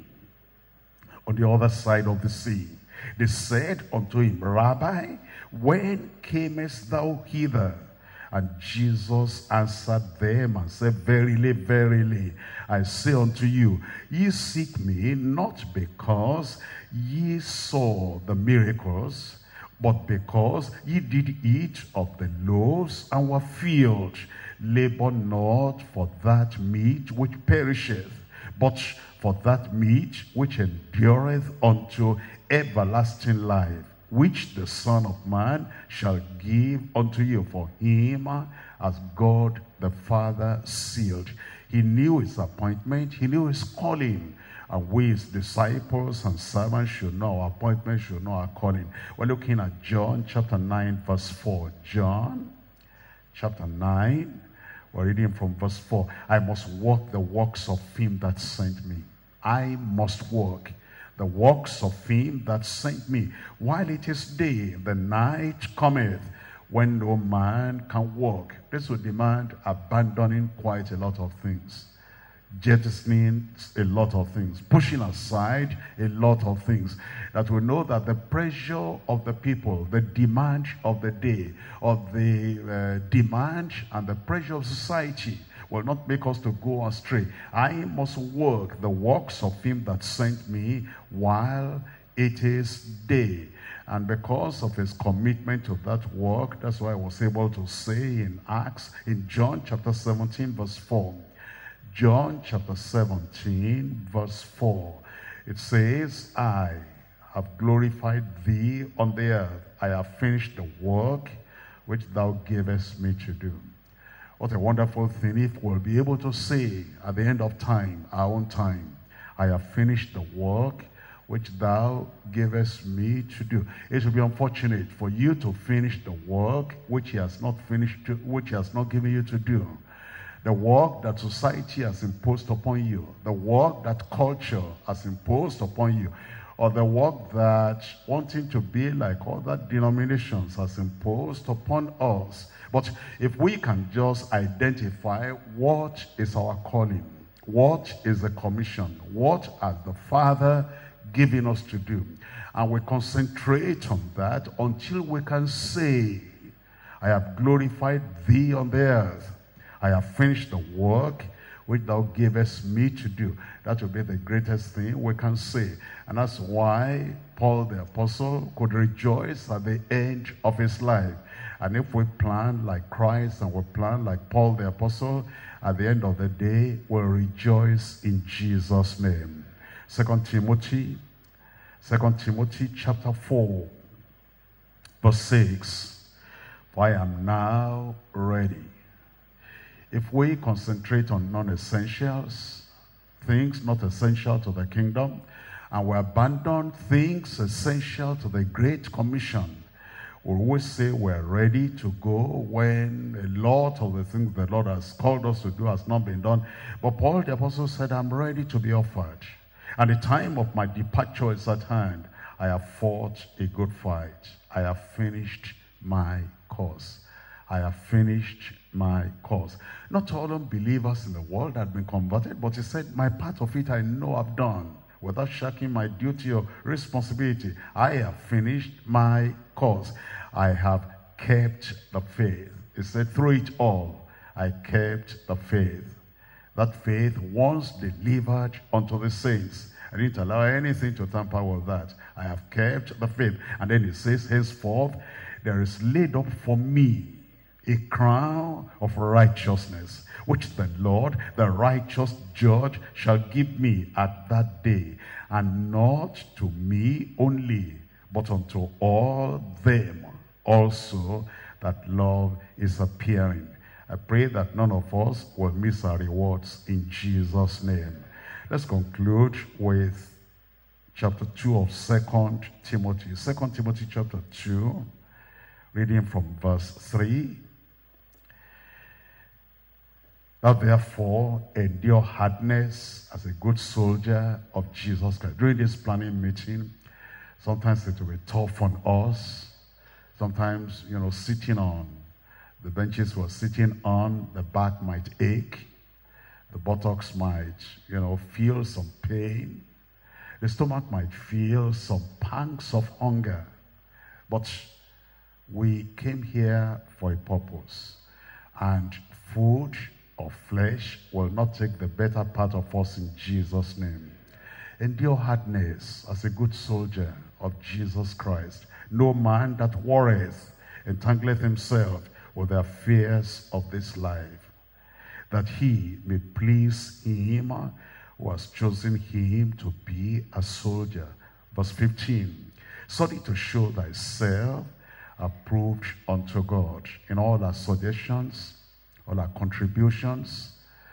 on the other side of the sea, they said unto him, Rabbi, when camest thou hither? And Jesus answered them and said, Verily, verily, I say unto you, ye seek me not because ye saw the miracles, but because ye did eat of the loaves and were filled. Labor not for that meat which perisheth, but for that meat which endureth unto everlasting life, which the Son of Man shall give unto you. For him as God the Father sealed. He knew his appointment, he knew his calling. And we, his disciples and servants, should know our appointment, should know our calling. We're looking at John chapter nine, verse four. John chapter nine, we're reading from verse four. I must work the works of him that sent me. I must work the works of him that sent me. While it is day, the night cometh when no man can work. This will demand abandoning quite a lot of things. Jettisoning a lot of things. Pushing aside a lot of things. That we know that the pressure of the people, the demand of the day, of the uh, demand and the pressure of society will not make us to go astray. I must work the works of him that sent me while it is day. And because of his commitment to that work, that's why I was able to say in Acts, in John chapter seventeen, verse four. John chapter seventeen, verse four. It says, I have glorified thee on the earth. I have finished the work which thou gavest me to do. What a wonderful thing if we'll be able to say at the end of time, our own time, I have finished the work which thou gavest me to do. It will be unfortunate for you to finish the work which he has not finished, to, which he has not given you to do. The work that society has imposed upon you, the work that culture has imposed upon you, or the work that wanting to be like other denominations has imposed upon us. But if we can just identify what is our calling, what is the commission, what has the Father given us to do, and we concentrate on that until we can say, I have glorified thee on the earth. I have finished the work which thou gavest me to do. That will be the greatest thing we can say. And that's why Paul the apostle could rejoice at the end of his life. And if we plan like Christ and we plan like Paul the apostle, at the end of the day, we'll rejoice in Jesus' name. Second Timothy, Second Timothy chapter four, verse six. For I am now ready. If we concentrate on non-essentials, things not essential to the kingdom, and we abandon things essential to the Great Commission, we always say we're ready to go when a lot of the things the Lord has called us to do has not been done. But Paul the apostle said, I'm ready to be offered. And the time of my departure is at hand. I have fought a good fight. I have finished my course. I have finished my course. Not all unbelievers in the world had been converted, but he said, my part of it I know I've done, without shirking my duty or responsibility. I have finished my course. I have kept the faith. He said, through it all, I kept the faith. That faith once delivered unto the saints. I didn't allow anything to tamper with that. I have kept the faith. And then he says, henceforth, there is laid up for me a crown of righteousness, which the Lord, the righteous judge, shall give me at that day, and not to me only, but unto all them also that love is appearing. I pray that none of us will miss our rewards in Jesus' name. Let's conclude with chapter two of Second Timothy. Second Timothy chapter two, reading from verse three. Now therefore endure hardness as a good soldier of Jesus Christ. During this planning meeting, sometimes it will be tough on us. Sometimes, you know, sitting on the benches we're sitting on, the back might ache. The buttocks might, you know, feel some pain. The stomach might feel some pangs of hunger. But we came here for a purpose. And food or flesh will not take the better part of us in Jesus' name. Endure hardness as a good soldier of Jesus Christ. No man that warreth entangleth himself with the affairs of this life, that he may please him who has chosen him to be a soldier. Verse fifteen, study to show thyself approved unto God in all our suggestions, all our contributions.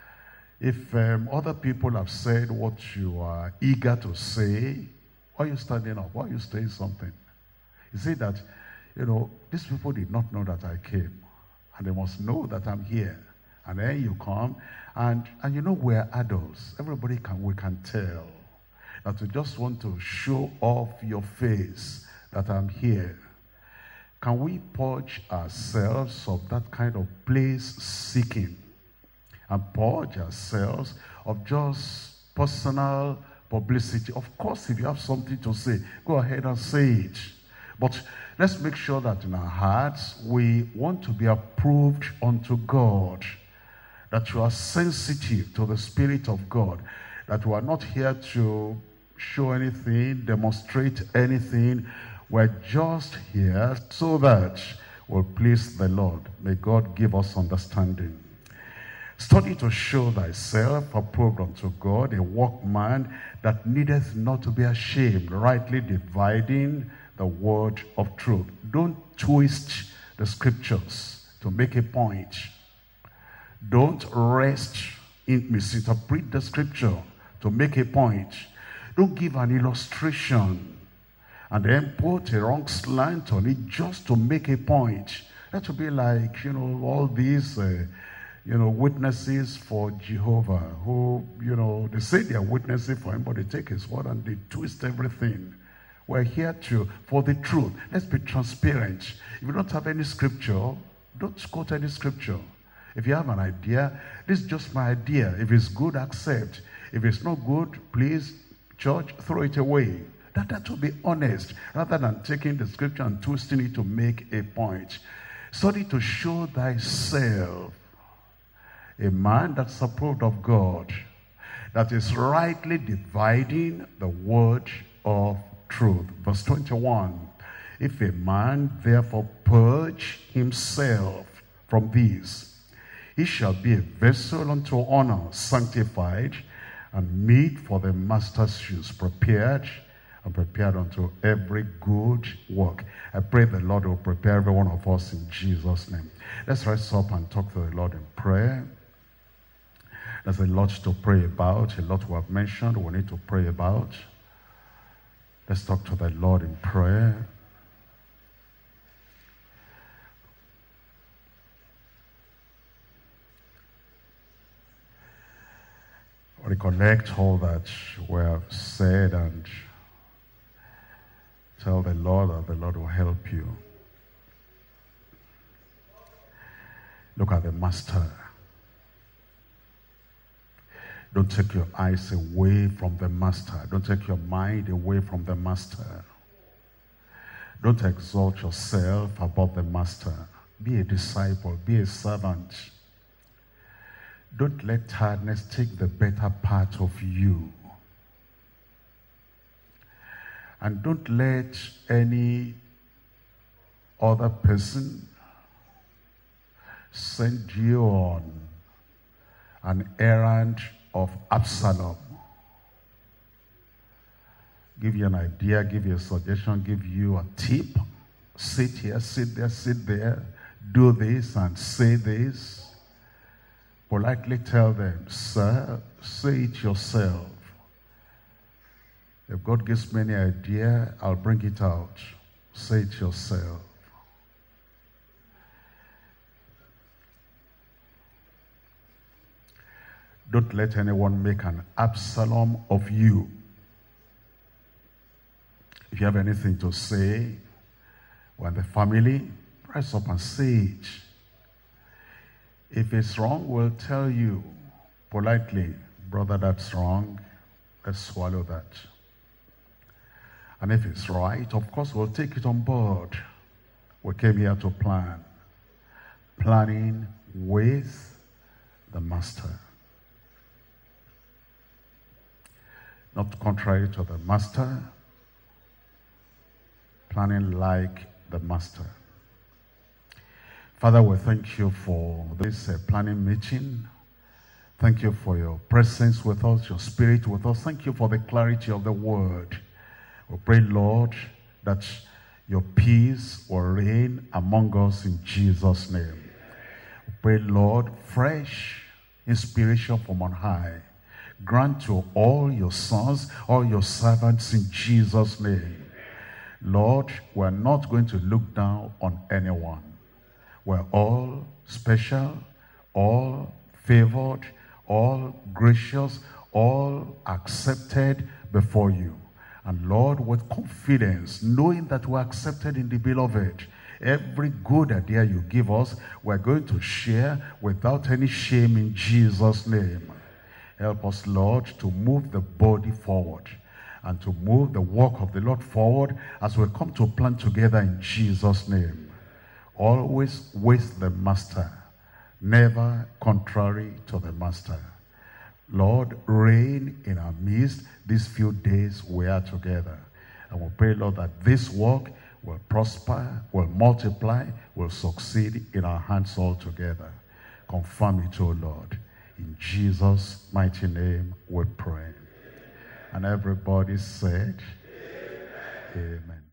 If um, other people have said what you are eager to say, why are you standing up? Why are you saying something? You see that, you know, these people did not know that I came. And they must know that I'm here. And then you come, and, and you know we're adults. Everybody can, we can tell. That you just want to show off your face that I'm here. Can we purge ourselves of that kind of place seeking? And purge ourselves of just personal publicity. Of course, if you have something to say, go ahead and say it. But let's make sure that in our hearts, we want to be approved unto God. That you are sensitive to the Spirit of God. That we are not here to show anything, demonstrate anything. We're just here so that we'll please the Lord. May God give us understanding. Study to show thyself approved unto God, a workman that needeth not to be ashamed, rightly dividing the word of truth. Don't twist the scriptures to make a point. Don't rest in misinterpret the scripture to make a point. Don't give an illustration and then put a wrong slant on it just to make a point. That would be like, you know, all these, uh, you know, witnesses for Jehovah who, you know, they say they are witnessing for him, but they take his word and they twist everything. We're here to, for the truth. Let's be transparent. If you don't have any scripture, don't quote any scripture. If you have an idea, this is just my idea. If it's good, accept. If it's not good, please, church, throw it away. That, that will be honest, rather than taking the scripture and twisting it to make a point. Study to show thyself a man that's approved of God, that is rightly dividing the word of truth. Verse twenty-one, if a man therefore purge himself from these, he shall be a vessel unto honor, sanctified, and meet for the master's use, prepared, and prepared unto every good work. I pray the Lord will prepare every one of us in Jesus' name. Let's rise up and talk to the Lord in prayer. There's a lot to pray about, a lot we have mentioned we need to pray about. Let's talk to the Lord in prayer. Recollect all that we have said and tell the Lord that the Lord will help you. Look at the master. Don't take your eyes away from the master. Don't take your mind away from the master. Don't exalt yourself above the master. Be a disciple. Be a servant. Don't let tiredness take the better part of you. And don't let any other person send you on an errand of Absalom. Give you an idea, give you a suggestion, give you a tip. Sit here, sit there, sit there. Do this and say this. Politely tell them, sir, say it yourself. If God gives me any idea, I'll bring it out. Say it yourself. Don't let anyone make an Absalom of you. If you have anything to say, when the family, rise up and say it. If it's wrong, we'll tell you politely, brother, that's wrong. Let's swallow that. And if it's right, of course, we'll take it on board. We came here to plan. Planning with the master. Not contrary to the master. Planning like the master. Father, we thank you for this uh, planning meeting. Thank you for your presence with us, your spirit with us. Thank you for the clarity of the word. We pray, Lord, that your peace will reign among us in Jesus' name. We pray, Lord, fresh inspiration from on high. Grant to all your sons, all your servants in Jesus' name. Lord, we're not going to look down on anyone. We're all special, all favored, all gracious, all accepted before you. And Lord, with confidence, knowing that we're accepted in the beloved, every good idea you give us, we're going to share without any shame in Jesus' name. Help us, Lord, to move the body forward and to move the work of the Lord forward as we come to plan together in Jesus' name. Always with the master, never contrary to the master. Lord, reign in our midst these few days we are together. And we pray, Lord, that this work will prosper, will multiply, will succeed in our hands all together. Confirm it, O Lord. In Jesus' mighty name we pray. And everybody said, Amen. Amen.